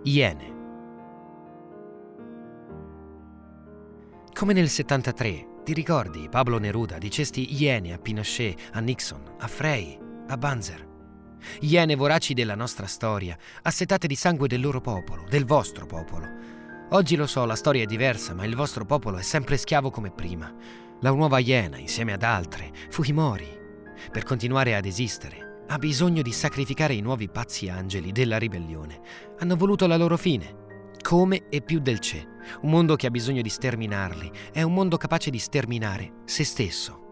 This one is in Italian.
Iene. Come nel 73, ti ricordi, Pablo Neruda dicesti Iene a Pinochet, a Nixon, a Frei, a Banzer. Iene voraci della nostra storia, assetate di sangue del loro popolo, del vostro popolo. Oggi lo so, la storia è diversa, ma il vostro popolo è sempre schiavo come prima. La nuova Iena, insieme ad altre, Fujimori, per continuare ad esistere, ha bisogno di sacrificare i nuovi pazzi angeli della ribellione. Hanno voluto la loro fine. Come e più del Che. Un mondo che ha bisogno di sterminarli è un mondo capace di sterminare se stesso.